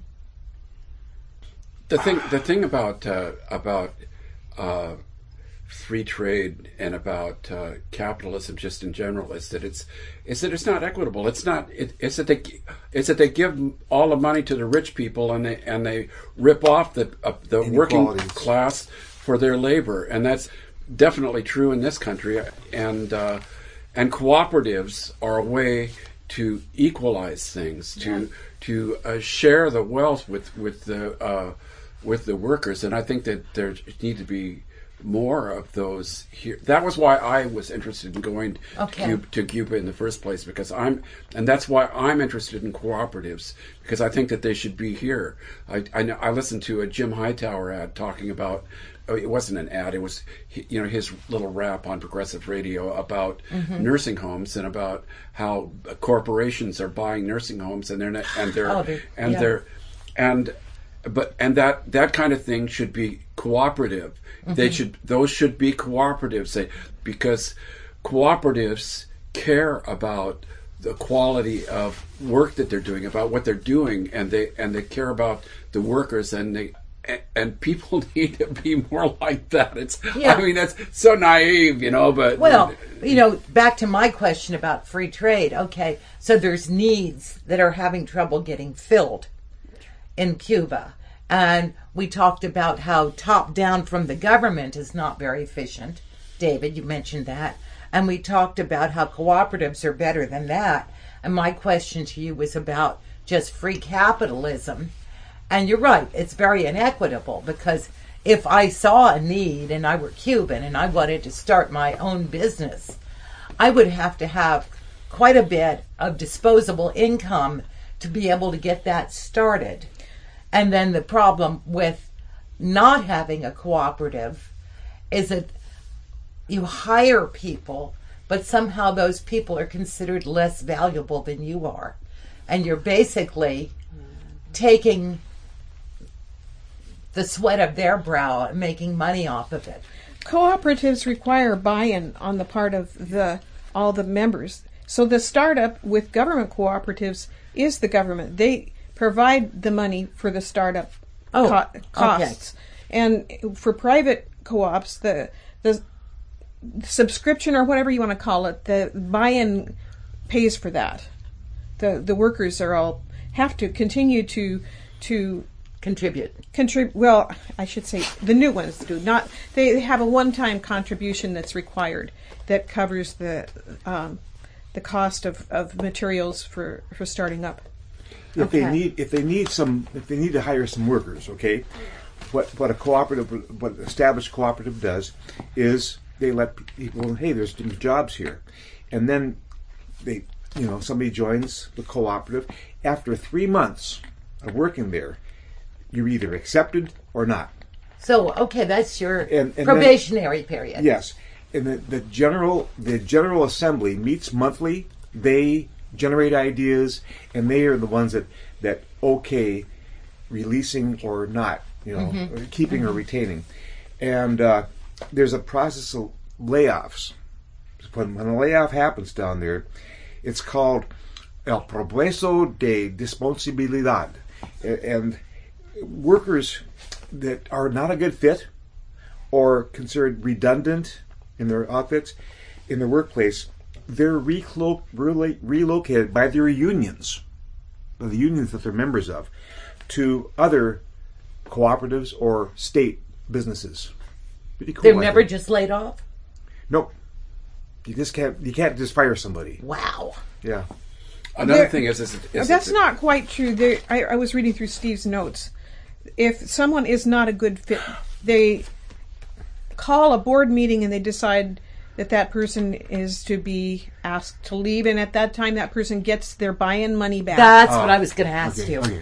The thing, the thing about uh, about uh, free trade and about uh, capitalism, just in general, is that it's is that it's not equitable. It's not. It, it's that they it's that they give all the money to the rich people and they and they rip off the uh, the working class for their labor, and that's definitely true in this country. And uh, and cooperatives are a way to equalize things, to yeah. to uh, share the wealth with with the uh, with the workers, and I think that there need to be more of those here. That was why I was interested in going okay. to, Cuba, to Cuba in the first place, because I'm, and that's why I'm interested in cooperatives, because I think that they should be here. I I, know, I listened to a Jim Hightower ad talking about. Oh, it wasn't an ad. It was, you know, his little rap on progressive radio about mm-hmm. nursing homes and about how corporations are buying nursing homes and they're not, and they're oh, they're and yeah. they're and but and that that kind of thing should be cooperative. Mm-hmm. They should those should be cooperatives. They, because cooperatives care about the quality of work that they're doing, about what they're doing, and they and they care about the workers, and they. And people need to be more like that. It's, yeah. I mean, that's so naive, you know, but... Well, you know, back to my question about free trade. Okay, so there's needs that are having trouble getting filled in Cuba. And we talked about how top-down from the government is not very efficient. David, you mentioned that. And we talked about how cooperatives are better than that. And my question to you was about just free capitalism. And you're right, it's very inequitable, because if I saw a need and I were Cuban and I wanted to start my own business, I would have to have quite a bit of disposable income to be able to get that started. And then the problem with not having a cooperative is that you hire people, but somehow those people are considered less valuable than you are. And you're basically taking the sweat of their brow and making money off of it. Cooperatives require buy-in on the part of the all the members. So the startup with government cooperatives is the government. They provide the money for the startup oh, co- costs. Okay. And for private co-ops, the the subscription or whatever you want to call it, the buy-in pays for that. The the workers are all have to continue to to Contribute. Contrib- well, I should say the new ones do not. They have a one-time contribution that's required that covers the um, the cost of, of materials for, for starting up. If okay. they need if they need some if they need to hire some workers, okay, what what a cooperative what an established cooperative does is they let people know, hey, there's jobs here, and then they you know somebody joins the cooperative. After three months of working there, you're either accepted or not. So, okay, that's your and, and probationary then, period. Yes. And the, the general the General Assembly meets monthly. They generate ideas, and they are the ones that, that okay releasing or not, you know, mm-hmm. or keeping mm-hmm. or retaining. And uh, there's a process of layoffs. When, when a layoff happens down there, it's called el proceso de disponibilidad. And workers that are not a good fit or considered redundant in their outfits in their workplace, they're reclo- relo- relocated by their unions, by the unions that they're members of, to other cooperatives or state businesses. Pretty cool. They're never just laid off? Nope. You just can't. You can't just fire somebody. Wow. Yeah. Another there, thing is, is, is that's is not quite true. There, I, I was reading through Steve's notes. If someone is not a good fit, they call a board meeting and they decide that that person is to be asked to leave, and at that time that person gets their buy-in money back. That's oh. what I was going to ask okay, you. Okay.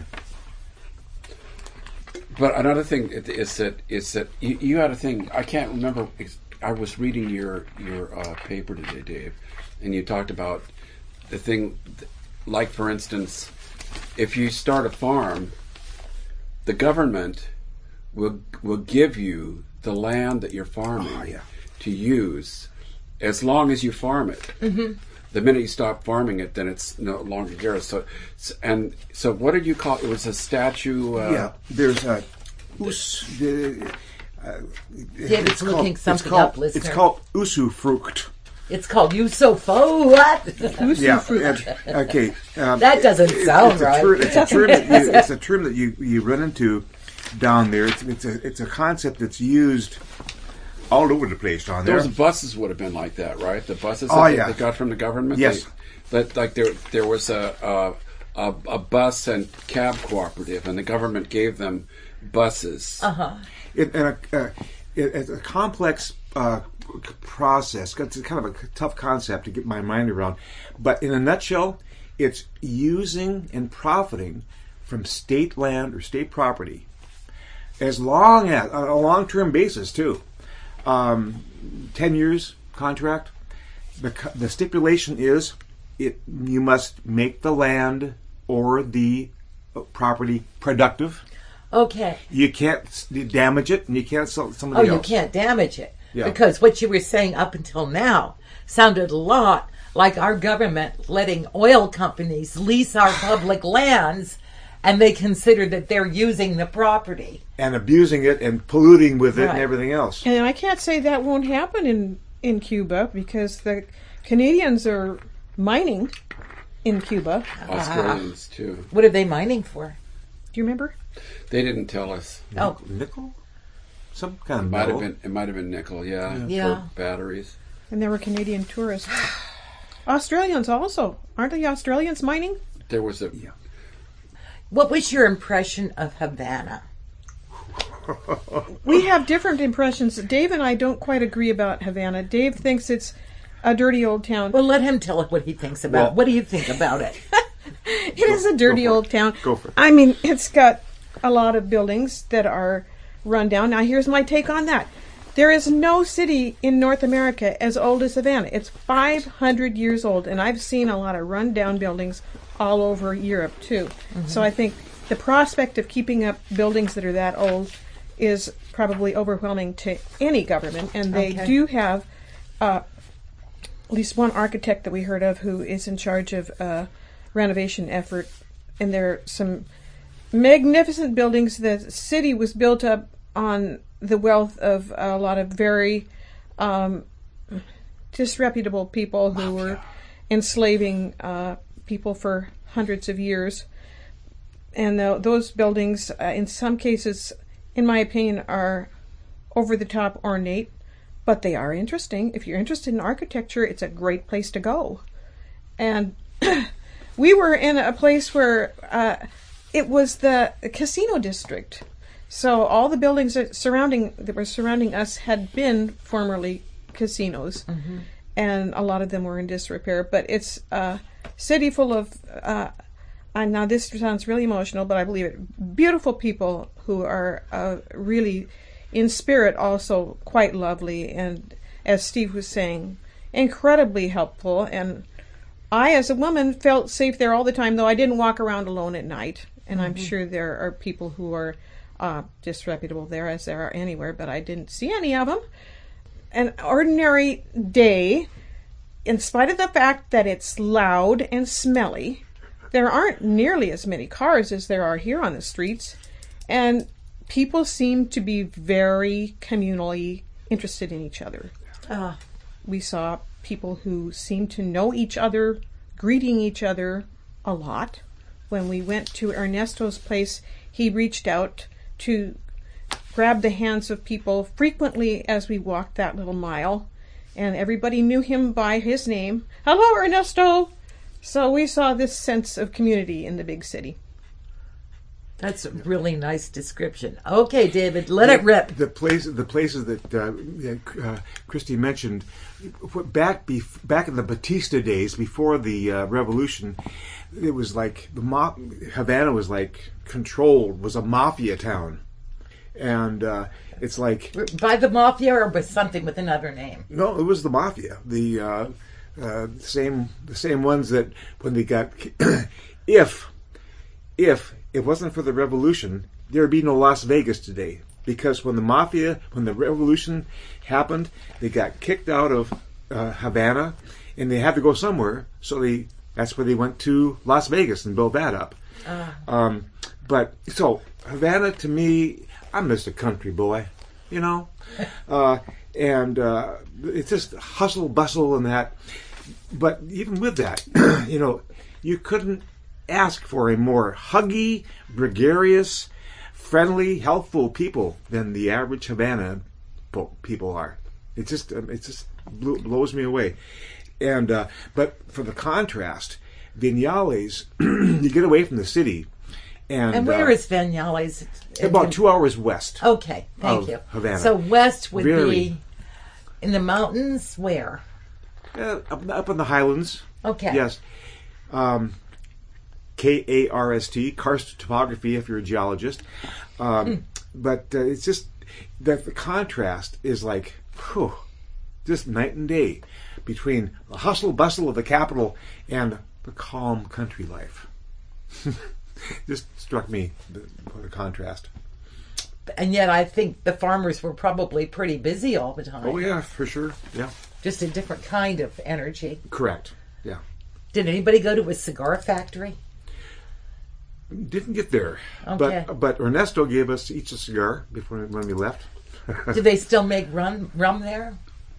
But another thing is that is that you, you had a thing. I can't remember. I was reading your your uh, paper today, Dave, and you talked about the thing, like for instance, if you start a farm, the government will will give you the land that you're farming oh, yeah. to use, as long as you farm it. Mm-hmm. The minute you stop farming it, then it's no longer yours. So, and so, what did you call it? It was a statue. Uh, yeah, there's a. Us, the, uh, David's it's looking called, something it's called, up, listener. It's called Usufrucht. It's called Usufo. What? Yeah. And, okay. Um, That doesn't it- sound it's a right. ter- it's a term that you, it's a term that you, you run into down there. It's, it's a it's a concept that's used all over the place down there. Those buses would have been like that, right? The buses Oh, that they, yeah. they got from the government. Yes. They, that like there there was a, a a a bus and cab cooperative, and the government gave them buses. Uh huh. It, and a, uh, it, it's a complex uh, process. It's kind of a tough concept to get my mind around. But in a nutshell, it's using and profiting from state land or state property, as long as on a long-term basis too. Um, Ten years contract. The co- the stipulation is it you must make the land or the property productive. Okay. You can't s- damage it, and you can't sell it to Oh, somebody you else. can't damage it. Yeah. Because what you were saying up until now sounded a lot like our government letting oil companies lease our public lands, and they consider that they're using the property. And abusing it and polluting with it Right. and everything else. And I can't say that won't happen in, in Cuba because the Canadians are mining in Cuba. Australians too. What are they mining for? Do you remember? They didn't tell us. Oh, Nickel? Some kind of Might metal. have been. It might have been nickel. Yeah. Yeah. For batteries. And there were Canadian tourists. Australians also. Aren't the Australians mining? There was a. Yeah. what was your impression of Havana? We have different impressions. Dave and I don't quite agree about Havana. Dave thinks it's a dirty old town. Well, let him tell us what he thinks about Well- it. What do you think about it? It is a dirty go for old it. town. Go for it. I mean, it's got a lot of buildings that are run down. Now, here's my take on that. There is no city in North America as old as Savannah. It's five hundred years old, and I've seen a lot of run-down buildings all over Europe, too. So I think the prospect of keeping up buildings that are that old is probably overwhelming to any government, and they Okay. do have uh, at least one architect that we heard of who is in charge of uh, renovation effort, and there are some magnificent buildings. The city was built up on the wealth of a lot of very um, disreputable people who were enslaving uh, people for hundreds of years. And uh, those buildings, uh, in some cases, in my opinion, are over-the-top ornate, but they are interesting. If you're interested in architecture, it's a great place to go. And we were in a place where uh, it was the casino district. So all the buildings that surrounding that were surrounding us had been formerly casinos, Mm-hmm. and a lot of them were in disrepair. But it's a city full of, uh, and now this sounds really emotional, but I believe it, beautiful people who are uh, really, in spirit, also quite lovely, and as Steve was saying, incredibly helpful. And I, as a woman, felt safe there all the time, though I didn't walk around alone at night. And I'm sure there are people who are uh, disreputable there, as there are anywhere, but I didn't see any of them. An ordinary day, in spite of the fact that it's loud and smelly, there aren't nearly as many cars as there are here on the streets, and people seem to be very communally interested in each other. Ah, We saw people who seemed to know each other, greeting each other a lot. When we went to Ernesto's place, he reached out to grab the hands of people frequently as we walked that little mile, and everybody knew him by his name. Hello, Ernesto! So we saw this sense of community in the big city. that's a really nice description. Okay, David, let it rip. The place, the places that uh, that, uh, Christy mentioned, back bef- back in the Batista days, before the uh, revolution, it was like the mo- Havana was like controlled, was a mafia town, and uh, it's like By the mafia or with something with another name? no, it was the mafia, the uh, uh, same the same ones that when they got if if it wasn't for the revolution, there would be no Las Vegas today. Because when the mafia, when the revolution happened, they got kicked out of uh, Havana, and they had to go somewhere, so they that's where they went to Las Vegas and built that up. Uh. Um, but so Havana, to me, I'm just a country boy, you know, uh, and uh, it's just hustle bustle and that. But even with that, you know, you couldn't ask for a more huggy, gregarious, friendly, healthful people than the average Havana po- people are. It just um, it just blew, blows me away. And uh, but for the contrast, Viñales, you get away from the city, and And where uh, is Viñales? about two hours west. Okay, thank of you. Havana. So west would Very. be in the mountains. Where? Uh, up, up in the highlands. Okay. Yes. Um, K A R S T, karst topography if you're a geologist. Um, Hmm. But uh, it's just that the contrast is like, whew, just night and day between the hustle bustle of the capital and the calm country life. Just struck me, the, the contrast. And yet, I think the farmers were probably pretty busy all the time. Oh yeah, for sure. Yeah, Just a different kind of energy. correct. Yeah, Did anybody go to a cigar factory? didn't get there, Okay. but but Ernesto gave us each a cigar before when we left. Do they still make rum rum there?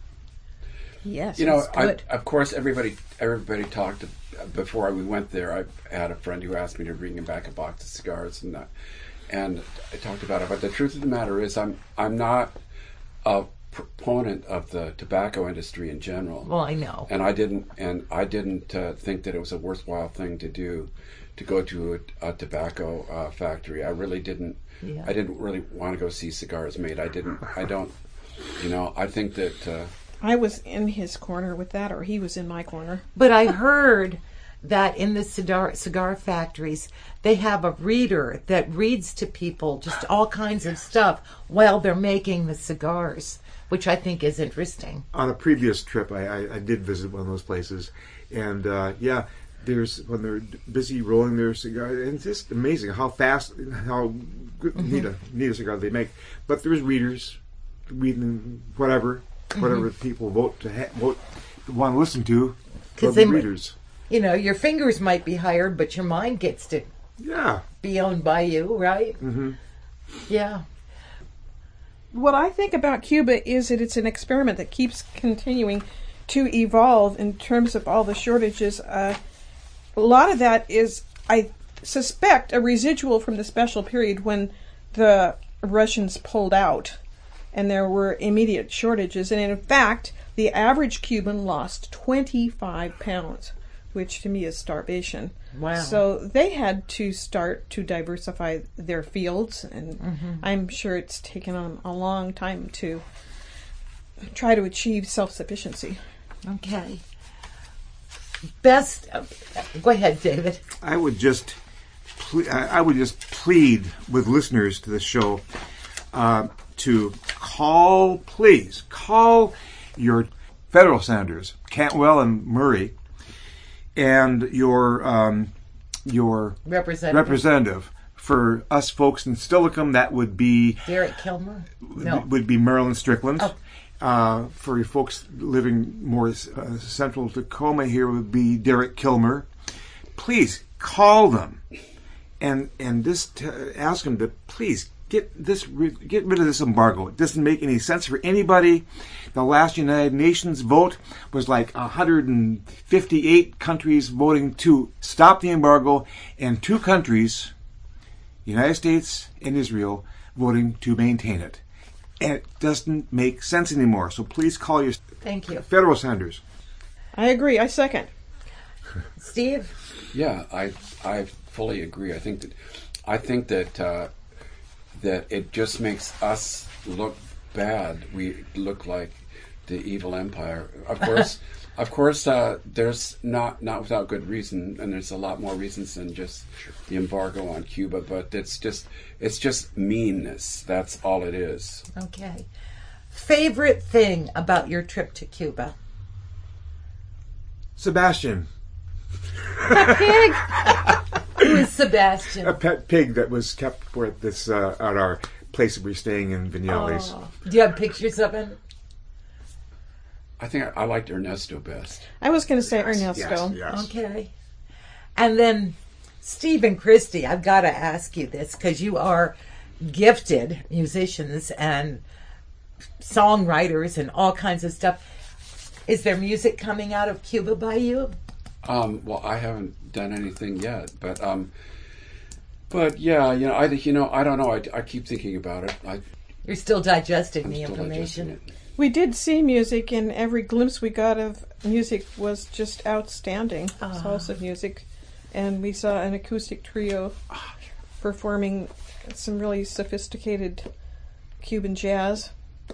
Yes, You know, it's I, good. of course, everybody everybody talked before we went there. I had a friend who asked me to bring him back a box of cigars, and that, and I talked about it. But the truth of the matter is, I'm I'm not a proponent of the tobacco industry in general. Well, I know. and I didn't and I didn't uh, think that it was a worthwhile thing to do, to go to a, a tobacco uh, factory. I really didn't. Yeah. I didn't really want to go see cigars made. I didn't. I don't. You know, I think that. Uh, I was in his corner with that, or he was in my corner. But I heard that in the cigar, cigar factories, they have a reader that reads to people just all kinds of stuff while they're making the cigars, which I think is interesting. On a previous trip, I, I, I did visit one of those places, and uh, yeah, there's when they're busy rolling their cigar, and it's just amazing how fast, how good, neat, a, neat a cigar they make. But there's readers reading whatever, whatever people vote to ha- vote want to listen to. 'Cause From the they- readers, You know, your fingers might be hired, but your mind gets to yeah. be owned by you, right? Mm-hmm. Yeah. What I think about Cuba is that it's an experiment that keeps continuing to evolve in terms of all the shortages. Uh, a lot of that is, I suspect, a residual from the special period when the Russians pulled out and there were immediate shortages. And in fact, the average Cuban lost twenty-five pounds, which to me is starvation. Wow. So they had to start to diversify their fields, and Mm-hmm. I'm sure it's taken them a long time to try to achieve self-sufficiency. Okay. Best. Uh, go ahead, David. I would just, ple- I I would just plead with listeners to this show uh, to call, please call your federal senators, Cantwell and Murray, and your um, your Representative. representative for us folks in Steilacoom. That would be Derek Kilmer. No. would be Marilyn Strickland. Oh. Uh, for your folks living more uh, central Tacoma here would be Derek Kilmer. Please call them and and just t- ask them to please get this re- get rid of this embargo. It doesn't make any sense for anybody. The last United Nations vote was like one hundred fifty-eight countries voting to stop the embargo, and two countries, United States and Israel, voting to maintain it. And it doesn't make sense anymore. So please call your Thank you. federal senators. I agree. I second. Steve? Yeah, I I fully agree. I think that I think that uh, that it just makes us look bad. We look like the evil empire. Of course, of course, uh, there's not not without good reason, and there's a lot more reasons than just the embargo on Cuba. But it's just it's just meanness. That's all it is. Okay. Favorite thing about your trip to Cuba? Sebastian, Pig! Who is Sebastian? a pet pig that was kept for this uh, at our place that we're staying in Viñales. Oh. Do you have pictures of him? I think I, I liked Ernesto best. I was going to say Yes, Ernesto. Yes, yes. Okay. And then, Steve and Christy, I've got to ask you this because you are gifted musicians and songwriters and all kinds of stuff. Is there music coming out of Cuba by you? Um, well, I haven't done anything yet, but um, but yeah, you know, I you know, I don't know. I, I keep thinking about it. I, You're still digesting I'm the still information. digesting it. We did see music, and every glimpse we got of music was just outstanding. Ah. Salsa music. And we saw an acoustic trio performing some really sophisticated Cuban jazz.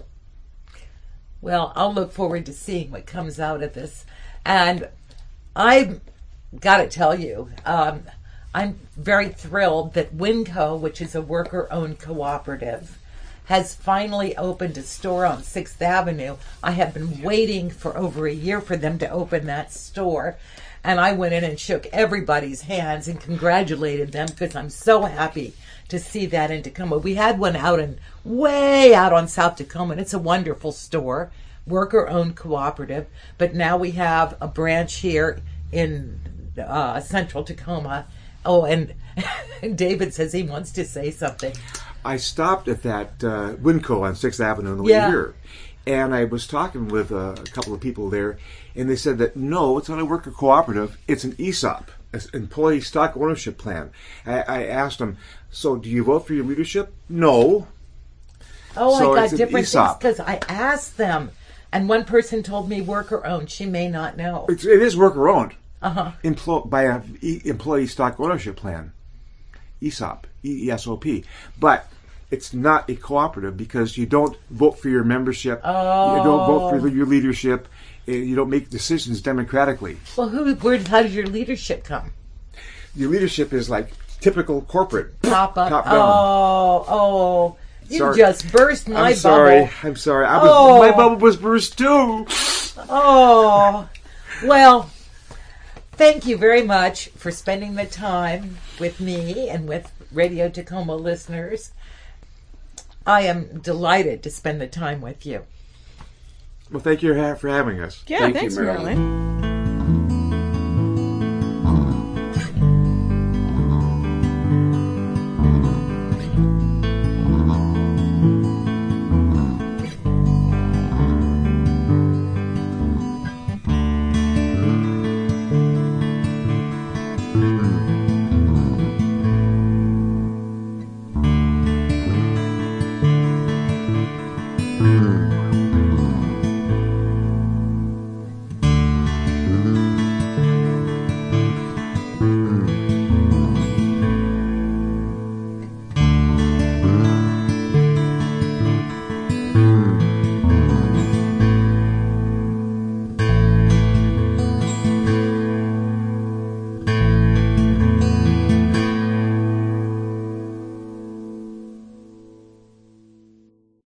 Well, I'll look forward to seeing what comes out of this. And I've got to tell you, um, I'm very thrilled that Winco, which is a worker-owned cooperative, has finally opened a store on sixth Avenue. I have been waiting for over a year for them to open that store. And I went in and shook everybody's hands and congratulated them because I'm so happy to see that in Tacoma. We had one out in way out on South Tacoma, and it's a wonderful store, worker-owned cooperative. But now we have a branch here in uh, Central Tacoma. Oh, and David says he wants to say something. I stopped at that uh, Winco on sixth Avenue on the way Yeah. here. And I was talking with uh, a couple of people there, and they said that, no, it's not a worker cooperative. It's an E S O P, an employee stock ownership plan. I, I asked them, so do you vote for your leadership? No. Oh, So I it's got an different E S O things P. because I asked them. And one person told me worker-owned. She may not know. It's, it is worker-owned Uh-huh. emplo- by an e- employee stock ownership plan, E S O P, E S O P. But it's not a cooperative because you don't vote for your membership. Oh. You don't vote for your leadership. and You don't make decisions democratically. Well, who? Where? How does your leadership come? Your leadership is like typical corporate. Top up. Top down. Oh, oh! You Sorry. just burst my I'm sorry. bubble. I'm sorry. I was, Oh. My bubble was burst too. Oh, well. Thank you very much for spending the time with me and with Radio Tacoma listeners. I am delighted to spend the time with you. Well, thank you for having us. Yeah, Thank you, thanks, Marilyn. Marilyn.